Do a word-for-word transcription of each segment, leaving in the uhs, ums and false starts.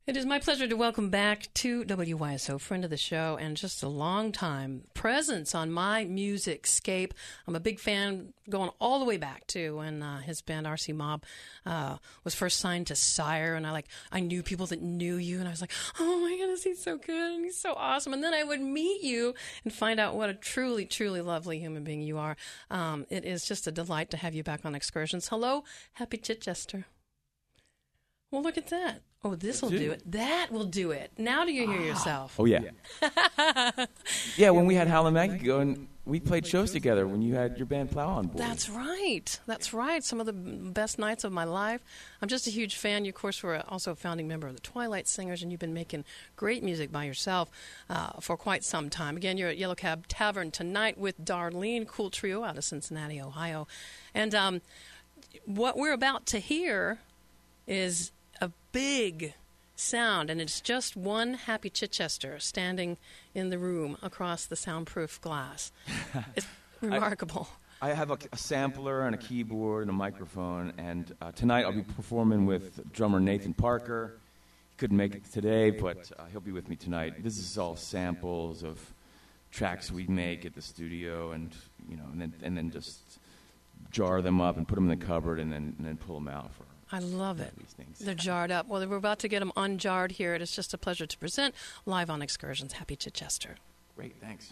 It is my pleasure to welcome back to W Y S O, friend of the show, and just a long time presence on my music scape. I'm a big fan going all the way back to when uh, his band R C Mob uh, was first signed to Sire, and I like I knew people that knew you, and I was like, oh my goodness, he's so good and he's so awesome. And then I would meet you and find out what a truly, truly lovely human being you are. Um, it is just a delight to have you back on Excursions. Hello, Happy Chichester. Well, look at that. Oh, this will do it. That will do it. Now do you hear yourself? Oh, yeah. Yeah, when we had Howlin' Maggie going, we played shows together when you had your band Plow on board. That's right. That's right. Some of the best nights of my life. I'm just a huge fan. You, of course, were also a founding member of the Twilight Singers, and you've been making great music by yourself uh, for quite some time. Again, you're at Yellow Cab Tavern tonight with Darlene, cool trio out of Cincinnati, Ohio. And um, what we're about to hear is a big sound, and it's just one Happy Chichester standing in the room across the soundproof glass. It's remarkable. I, I have a, a sampler and a keyboard and a microphone, and uh, tonight I'll be performing with drummer Nathan Parker. He couldn't make it today, but uh, he'll be with me tonight. This is all samples of tracks we make at the studio, and you know, and then and then just jar them up and put them in the cupboard, and then and then pull them out for. I love it. They're jarred up. Well, we're about to get them unjarred here. It is just a pleasure to present live on Excursions. Happy Chichester. Great, thanks.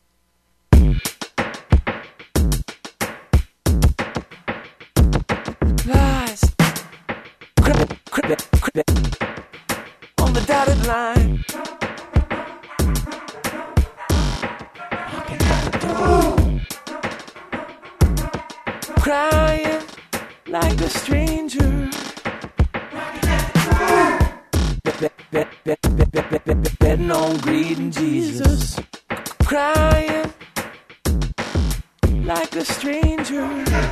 Lies, crib, crib, crib, on the dotted line. Knocking at the door, crying like a stranger. Betting on greeting Jesus, crying like a stranger.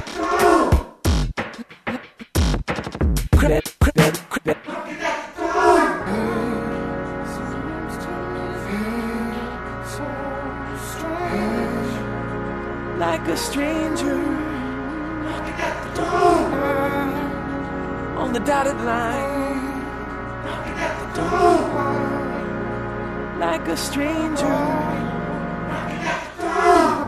Like a stranger knocking at the door on the dotted line. Knocking at the door like a stranger knocking at the door.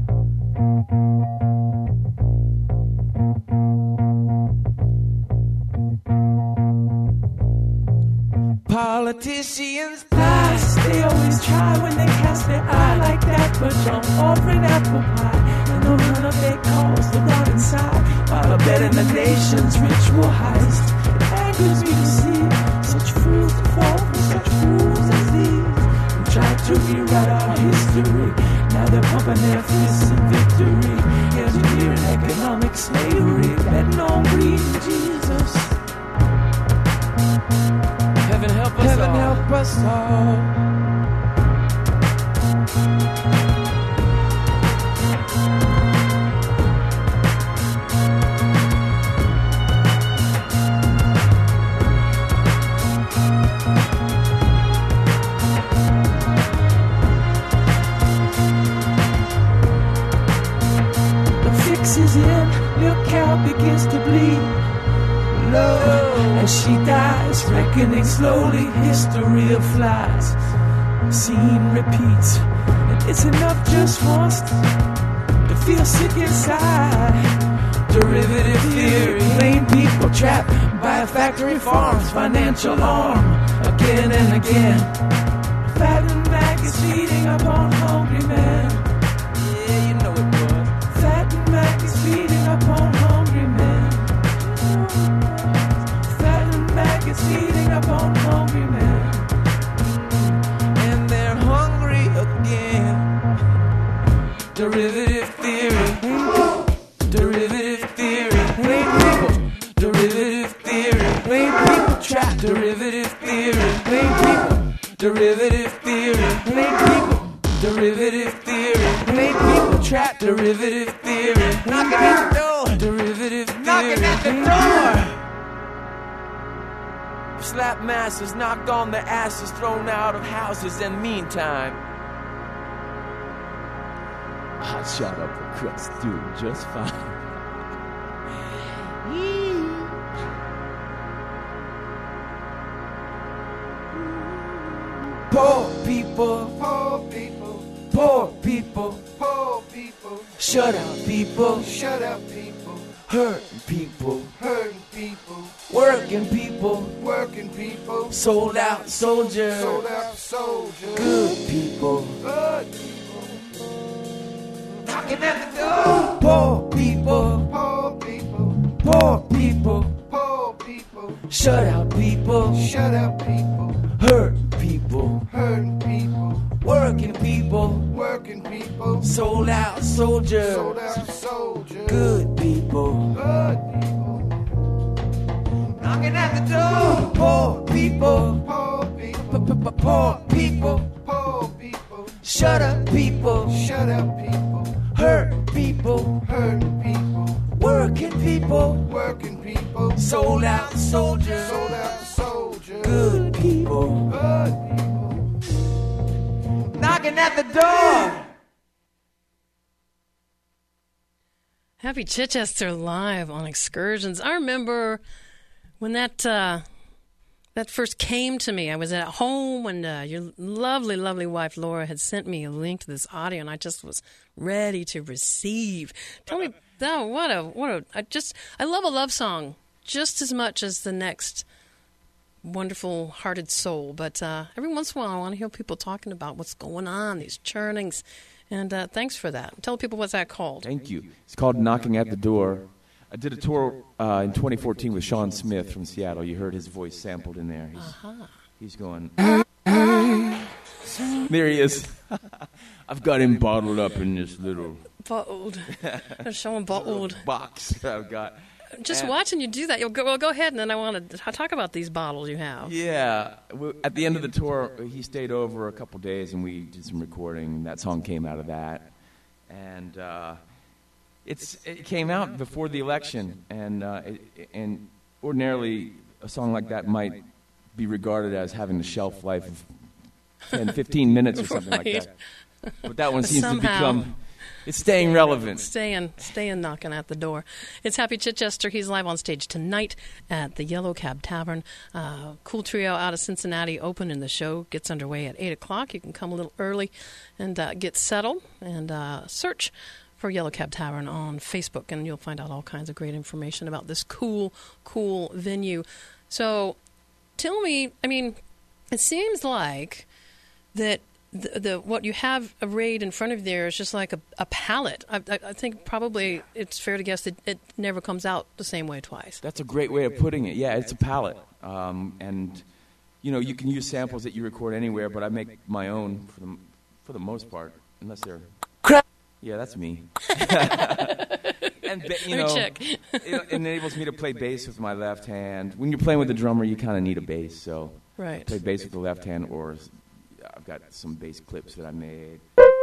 Politicians lies, they always try when they cast their eye like that, but jump offering apple pie, and no none of their calls look out inside, while abetting the nation's ritual heist. It angers me to see such fools fall for such fools as these, who try to rewrite our history. Now they're pumping their fists in victory, engineering economic slavery, betting on greed and Jesus. Heaven help us Heaven all. Help us all. The fix is in, your cow begins to bleed. And she dies, reckoning slowly, history of flies. Scene repeats, and it's enough just once to feel sick inside. Derivative theory, plain people trapped by a factory farm's financial arm. Again and again, fattened maggots feeding upon hungry men. Yeah, you know it, boy. Fattened maggots feeding upon hungry men. Maggots feeding upon hungry men, and they're hungry again. Derivative theory, derivative theory, plain people. Derivative theory, plain people trapped. Derivative theory, plain people. Derivative theory, plain people. Derivative theory, plain people trapped. Derivative theory, knocking at the door. Derivative theory, knocking at the door. Slap masters knocked on their asses, thrown out of houses, and meantime I shot up the crust, doing just fine. Poor people, poor people, poor people, poor people, shut out people, shut out people, hurting people, hurting people, working people, working people, sold out soldiers, sold out soldiers, good people, good people, knocking at the door. Poor people, poor people, poor people, poor people, shut out people, shut out people, hurting people, hurting people, working people, working people, sold out soldiers, sold out soldiers, good people, good people, knocking at the door. Poor people, poor people, poor people, poor people, shut up people, shut up people, hurt people, hurting people, working people, working people, sold out soldiers, sold out soldiers, good people, good people, knocking at the door. Happy Chichester live on Excursions. I remember when that uh, that first came to me. I was at home when uh, your lovely, lovely wife Laura had sent me a link to this audio, and I just was ready to receive. Tell me, oh, what a what a! I just I love a love song just as much as the next wonderful hearted soul. But uh, every once in a while, I want to hear people talking about what's going on, these churnings. And uh, thanks for that. Tell people what's that called. Thank you. It's called Knocking at the Door. I did a tour uh, in twenty fourteen with Sean Smith from Seattle. You heard his voice sampled in there. He's, uh-huh. he's going... There he is. I've got him bottled up in this little... Bottled. Show him bottled. Box I've got. Just and watching you do that, you'll go, well, go ahead, and then I want to talk about these bottles you have. Yeah. At the end of the tour, he stayed over a couple days, and we did some recording, and that song came out of that. And uh, it's it came out before the election, and uh, it, and ordinarily a song like that might be regarded as having a shelf life of ten, fifteen minutes or something right. like that. But that one seems Somehow. to become... It's staying relevant. Staying, staying knocking at the door. It's Happy Chichester. He's live on stage tonight at the Yellow Cab Tavern. Uh, cool trio out of Cincinnati opening the show. Gets underway at eight o'clock. You can come a little early and uh, get settled and uh, search for Yellow Cab Tavern on Facebook, and you'll find out all kinds of great information about this cool, cool venue. So tell me, I mean, it seems like that The, the what you have arrayed in front of you there is just like a, a palette. I, I, I think probably it's fair to guess that it never comes out the same way twice. That's a great way of putting it. Yeah, it's a palette. Um, and, you know, you can use samples that you record anywhere, but I make my own for the, for the most part, unless they're... Crap. Yeah, that's me. and, you Let know, me check. It enables me to play bass with my left hand. When you're playing with the drummer, you kind of need a bass, so Right. I play bass with the left hand, or I've got some bass clips that I made.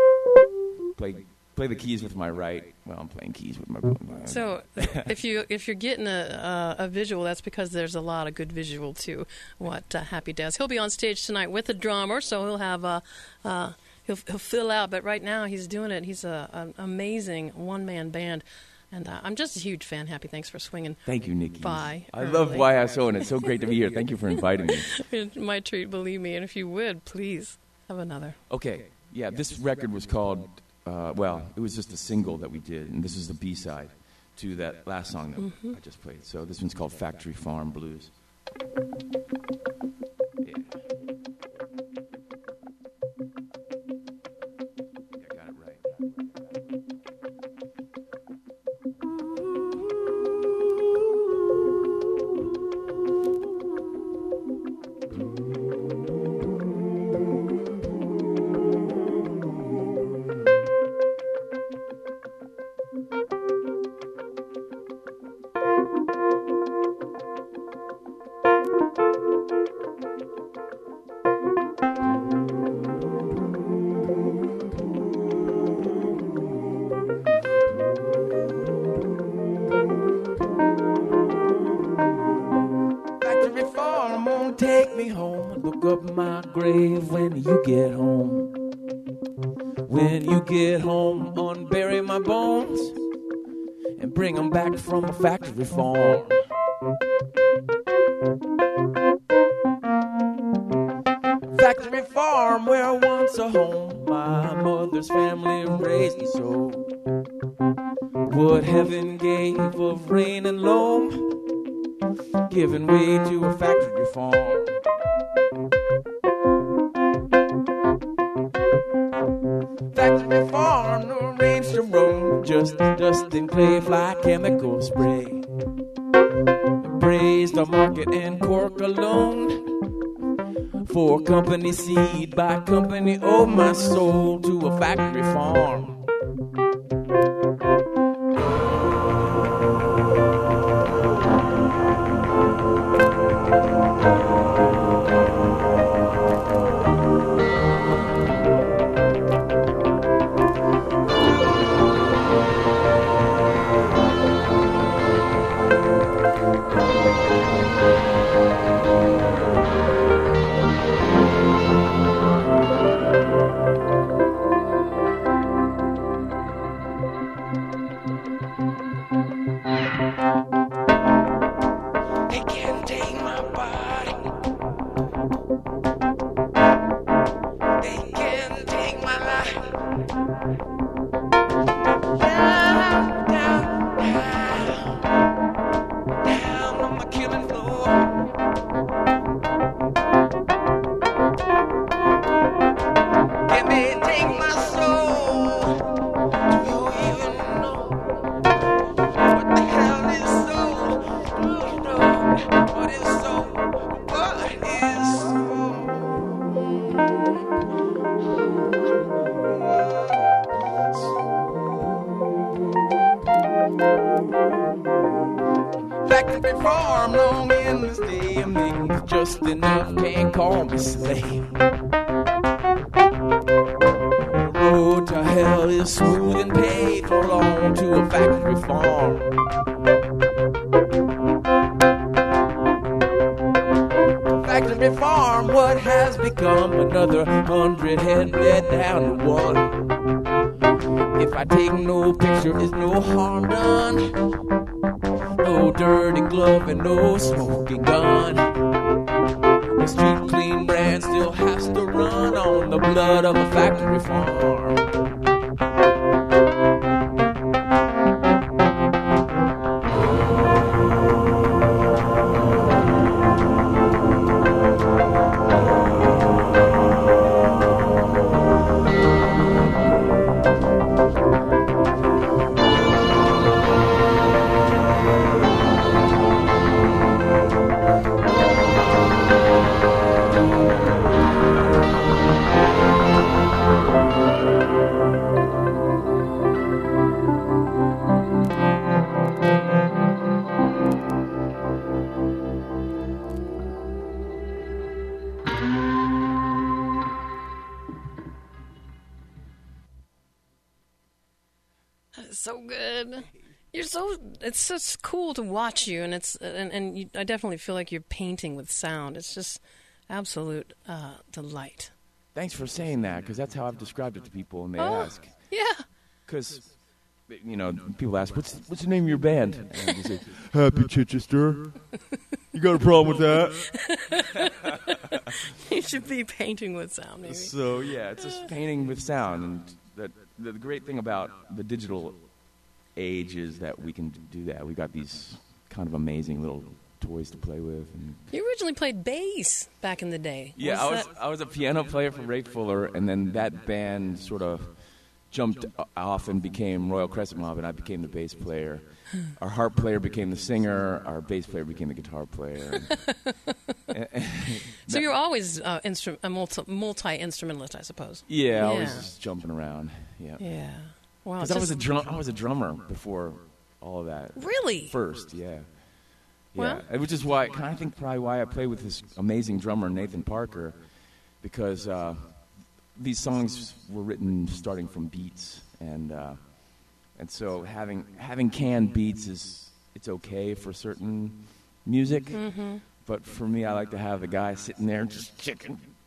Play play the keys with my right. Well, I'm playing keys with my. my So if you if you're getting a, a a visual, that's because there's a lot of good visual to what uh, Happy does. He'll be on stage tonight with a drummer, so he'll have a. Uh, he'll he'll fill out. But right now he's doing it. He's a an amazing one man band. And uh, I'm just a huge fan. Happy, thanks for swinging. Thank you, Nikki. Bye. I love Y S O, and it's so great to be here. Thank you for inviting me. It's my treat, believe me. And if you would, please have another. Okay, yeah, this record was called, uh, well, it was just a single that we did, and this is the B-side to that last song that mm-hmm. I just played. So this one's called Factory Farm Blues. Yeah. I got it right. Take me home, look up my grave when you get home. When you get home, unbury my bones and bring them back from a factory farm. factory farm where once a home my mother's family raised me so. What heaven gave of rain and loam, giving way to a factory farm. Factory farm, no range to roam, just dust and clay, fly chemical spray. Praised the market and cork alone. For company seed by company, oh my soul, to a factory farm. So good. You're so, it's just cool to watch you, and it's, and, and you, I definitely feel like you're painting with sound. It's just absolute uh, delight. Thanks for saying that, because that's how I've described it to people when they oh, ask. Yeah. Because, you know, people ask, what's what's the name of your band? And you say, Happy Chichester. You got a problem with that? You should be painting with sound, maybe. So, yeah, it's just painting with sound. And that, the great thing about the digital age is that we can do that. We got these kind of amazing little toys to play with. And you originally played bass back in the day. Yeah, was I was that... I was a piano player for Ray Fuller, and then that band sort of jumped off and became Royal Crescent Mob, and I became the bass player. Our harp player became the singer. Our bass player became the guitar player. And, and so you're always uh, instru- a multi- multi-instrumentalist, I suppose. Yeah, yeah, I was just jumping around. Yeah. Yeah. Wow. Because I was a drum. I was a drummer before all of that. Really? First, yeah. Well, yeah, which is why I think probably why I play with this amazing drummer Nathan Parker, because uh, these songs were written starting from beats, and uh, and so having having canned beats is it's okay for certain music, mm-hmm. but for me I like to have the guy sitting there just checking.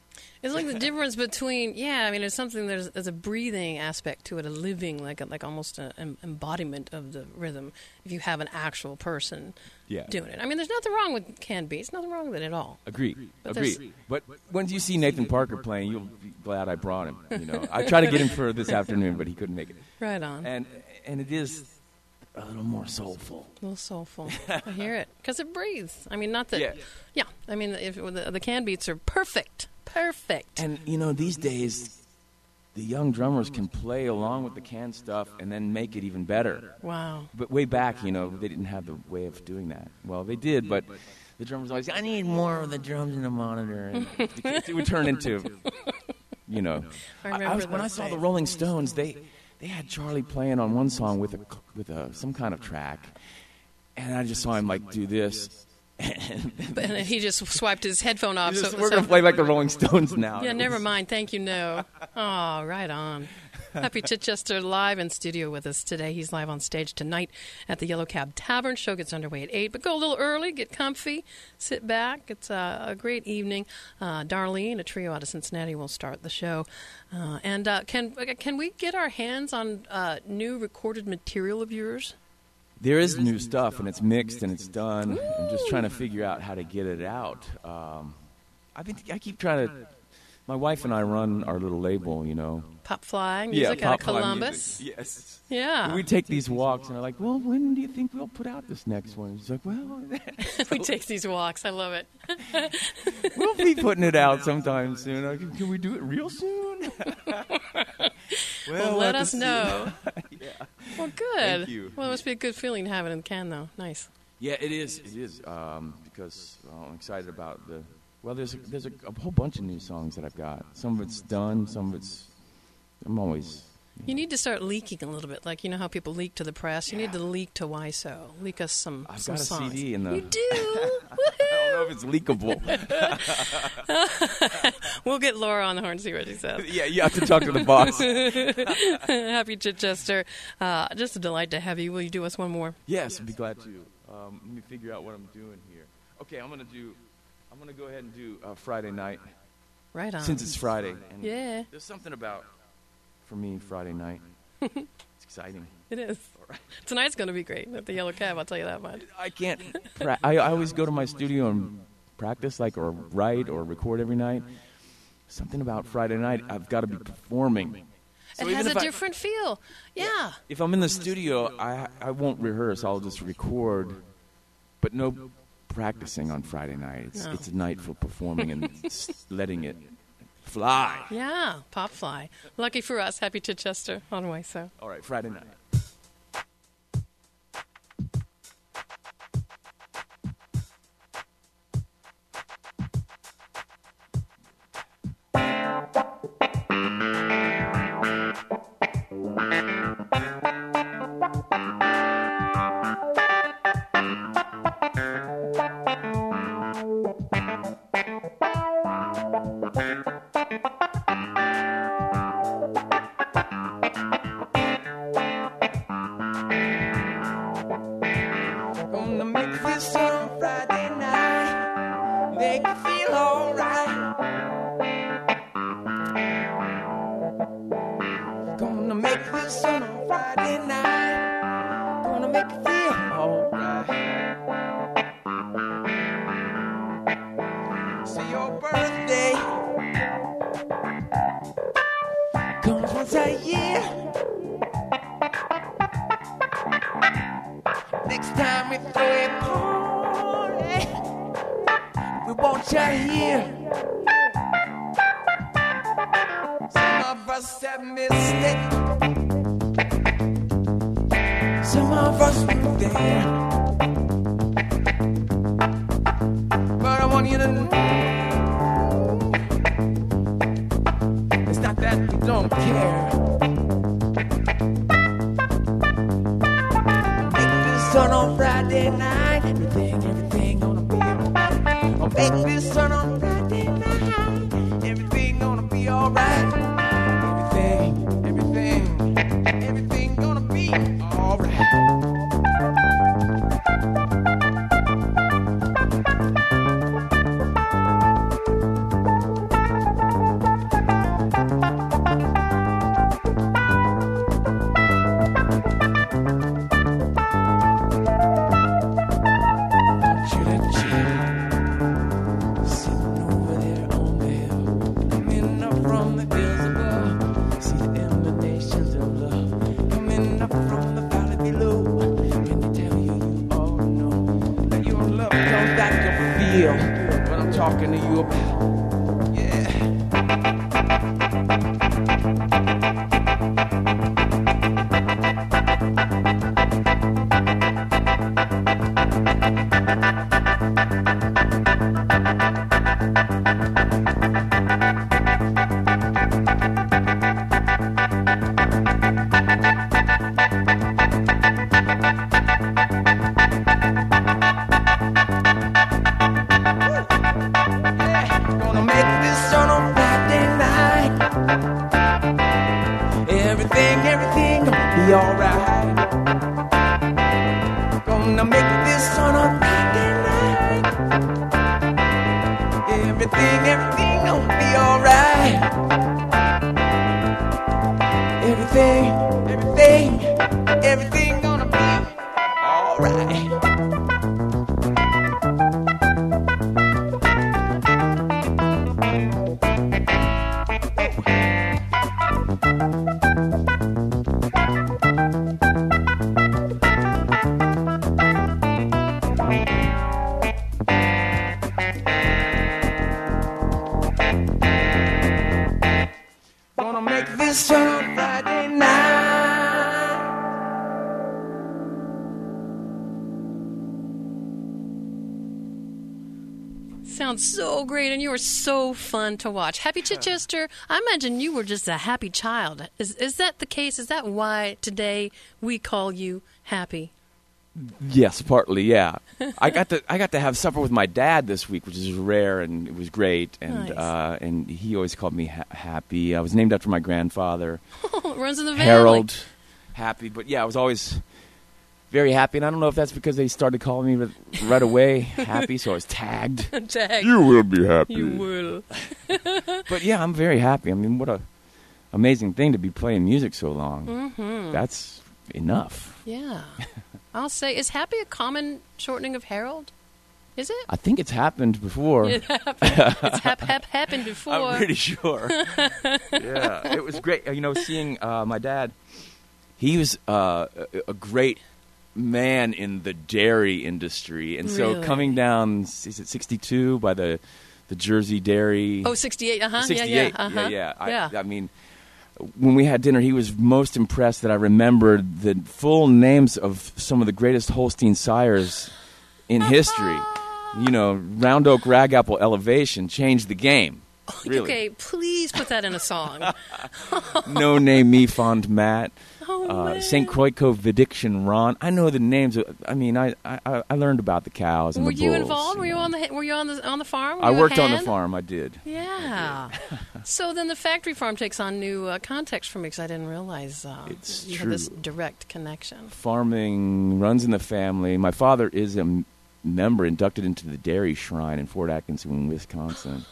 It's like the difference between, yeah, I mean, there's something, there's, there's a breathing aspect to it, a living, like a, like almost an embodiment of the rhythm if you have an actual person yeah. doing it. I mean, there's nothing wrong with canned beats, nothing wrong with it at all. Agree, But agree. But when you see Nathan Parker playing, you'll be glad I brought him. You know, I tried to get him for this afternoon, but he couldn't make it. Right on. And and it is a little more soulful. A little soulful. I hear it. Because it breathes. I mean, not that... Yeah. Yeah. I mean, if the, the can beats are perfect. Perfect. And, you know, these days, the young drummers can play along with the canned stuff and then make it even better. Wow. But way back, you know, they didn't have the way of doing that. Well, they did, but the drummers always, I need more of the drums in the monitor. And it would turn into, you know... I I, remember I was, when I those saw the days. Rolling Stones, they... They had Charlie playing on one song with a with a some kind of track, and I just saw him like do this. And But and he just swiped his headphone off. just, so, we're so- gonna play like the Rolling Stones now. Yeah, It never was- mind. Thank you, no. Oh, right on. Happy Chichester live in studio with us today. He's live on stage tonight at the Yellow Cab Tavern. Show gets underway at eight, but go a little early, get comfy, sit back. It's a, a great evening. Uh, Darlene, a trio out of Cincinnati, will start the show. Uh, and uh, can can we get our hands on uh, new recorded material of yours? There is new stuff, and it's mixed and it's done. I'm just trying to figure out how to get it out. Um, I think I keep trying to. My wife and I run our little label, you know. Pop Fly music yeah, out of Pop Fly Columbus. Music. Yes. Yeah. We take these walks, and I'm like, well, when do you think we'll put out this next one? She's like, well, we take these walks. I love it. we'll be putting it out sometime soon. I can, can we do it real soon? Well, we'll let have to us see. know. Yeah. Well, good. Thank you. Well, it must be a good feeling to have it in the can, though. Nice. Yeah, it is. It is um, because well, I'm excited about the. Well, there's a, there's a, a whole bunch of new songs that I've got. Some of it's done. Some of it's. I'm always. You need to start leaking a little bit, like you know how people leak to the press. You need to leak to W I S O. Leak us some I've some got a songs. C D in the. You do. I don't know if it's leakable. We'll get Laura on the horn, see what she says. Yeah, you have to talk to the boss. Happy Chichester. Uh, just a delight to have you. Will you do us one more? Yes, I'd be glad to. Um, let me figure out what I'm doing here. Okay, I'm gonna do. I'm gonna go ahead and do uh, Friday night Right on. since it's Friday. And Yeah, There's something about, for me, Friday night. It's exciting. it is. Tonight's going to be great at the Yellow Cab, I'll tell you that much. I can't. Pra- I, I always go to my studio and practice, like, or write or record every night. Something about Friday night, I've got to be performing. So it even has a if I- different feel. Yeah. If I'm in the studio, I I won't rehearse. I'll just record, but no practicing on Friday night. It's No. it's a night for performing and s- letting it fly. Yeah, Pop Fly. Lucky for us, Happy Chichester on W I S O. All right, Friday night. Gonna make this on Friday night, make you feel alright. Gonna make this on Friday night, gonna make you feel alright. See, your birthday comes once a year. Next time we throw a party, we want you here. Some of us have missed it. Some of us were there. But I want you to know it's not that we don't care. Sun on Friday night, everything, everything gonna be alright. I'll make this sun on Friday night, everything gonna be alright. Everything, everything, everything gonna be alright. Sounds so great, and you were so fun to watch. Happy Chichester, I imagine you were just a happy child. Is is that the case? Is that why today we call you Happy? Yes, partly, yeah. I got to I got to have supper with my dad this week, which is rare, and it was great. And Nice. uh, and he always called me ha- Happy. I was named after my grandfather, It runs in the family. Harold Happy. But yeah, I was always very happy, and I don't know if that's because they started calling me right, right away Happy, so I was tagged. Tag. You will be happy. You will. But yeah, I'm very happy. I mean, what a amazing thing to be playing music so long. Mm-hmm. That's enough. Yeah. I'll say, is Happy a common shortening of Harold? Is it? I think it's happened before. It happened. It's hap, hap, happened before. I'm pretty sure. Yeah, it was great. You know, seeing uh, my dad, he was uh, a, a great man in the dairy industry. And so Really? coming down, is it sixty-two by the the Jersey Dairy? Oh, sixty-eight, uh-huh. sixty-eight, Yeah, yeah, uh-huh. yeah. I, yeah. I mean, when we had dinner, he was most impressed that I remembered the full names of some of the greatest Holstein sires in history. You know, Round Oak, Ragapple, Elevation changed the game. Really. Okay, please put that in a song. No Name Me Fond Matt. Oh, Uh, man. Saint Croix-Cove, Vidiction, Ron. I know the names. Of, I mean, I, I I learned about the cows and Were the you bulls. involved? Were you know. on the Were you on the on the farm? Were I you a worked on the hand? farm. I did. Yeah. So then the factory farm takes on new uh, context for me because I didn't realize uh, It's you had this true. direct connection. Farming runs in the family. My father is a m- member inducted into the Dairy Shrine in Fort Atkinson, Wisconsin.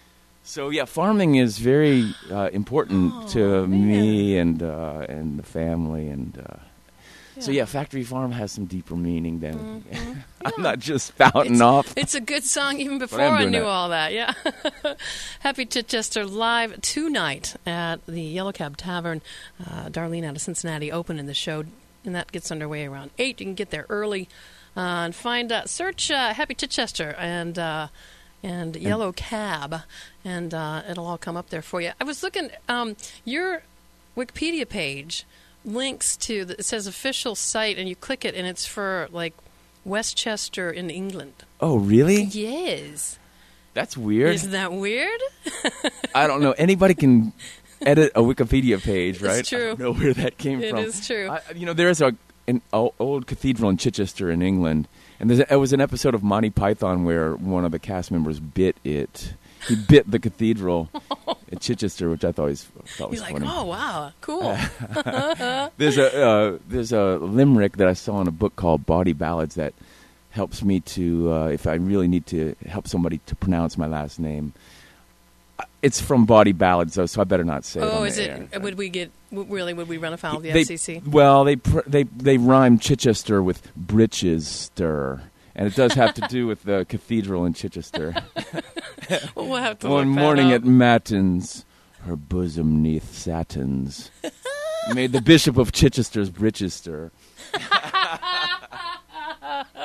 So yeah, farming is very uh, important Oh, to man. me and uh, and the family, and uh, so Yeah. yeah, factory farm has some deeper meaning than Mhm. I'm Yeah. not just spouting It's, off. it's a good song even before am I doing knew that. all that. Yeah. Happy Chichester live tonight at the Yellow Cab Tavern. Uh, Darlene out of Cincinnati opening the show, and that gets underway around eight. You can get there early uh, and find uh, search uh, Happy Chichester and uh, and Yellow Cab, and uh, it'll all come up there for you. I was looking um, your Wikipedia page links to the, it says official site, and you click it, and it's for like Westchester in England. Oh, really? Yes. That's weird. Isn't that weird? I don't know. Anybody can edit a Wikipedia page, right? true. I don't know where that came It from. is true. I, you know, there's a an o- old cathedral in Chichester in England, and there's a, it was an episode of Monty Python where one of the cast members bit it. He bit the cathedral at Chichester, which I thought was, thought was You're like, funny. oh, wow, cool. There's a uh, there's a limerick that I saw in a book called Bawdy Ballads that helps me to uh, if I really need to help somebody to pronounce my last name. Uh, It's from Bawdy Ballads, though, so I better not say it. Oh, on is the it? air. Would we get, w- really, would we run afoul of the They- F C C? Well, they pr- they they rhyme Chichester with Britchester, and it does have to do with the cathedral in Chichester. Well, we'll have to One look that morning up. at matins, her bosom neath satins, made the Bishop of Chichester's Britchester.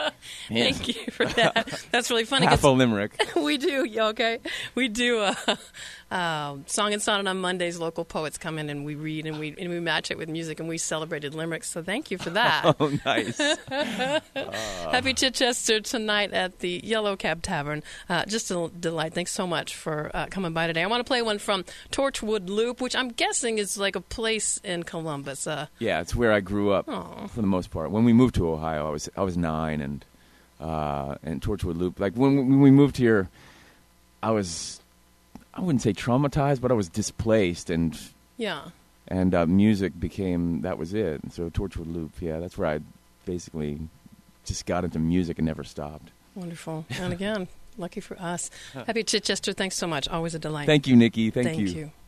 Yeah. Thank you for that. That's really funny. Half a 'cause limerick. we do, yeah, okay. We do a uh, Song and Sonnet on Mondays. Local poets come in and we read and we and we match it with music, and we celebrated limericks. So thank you for that. Oh, nice. Happy Chichester tonight at the Yellow Cab Tavern. Uh, just a delight. Thanks so much for uh, coming by today. I want to play one from Torchwood Loop, which I'm guessing is like a place in Columbus. Uh, Yeah, it's where I grew up Aw. for the most part. When we moved to Ohio, I was I was nine, and uh, and Torchwood Loop. Like when when we moved here, I was I wouldn't say traumatized, but I was displaced, and yeah. and uh, music became that was it. And so Torchwood Loop, yeah, that's where I basically just got into music and never stopped. Wonderful. And again, lucky for us. Happy Chichester. Thanks so much. Always a delight. Thank you, Nikki. Thank, Thank you. you.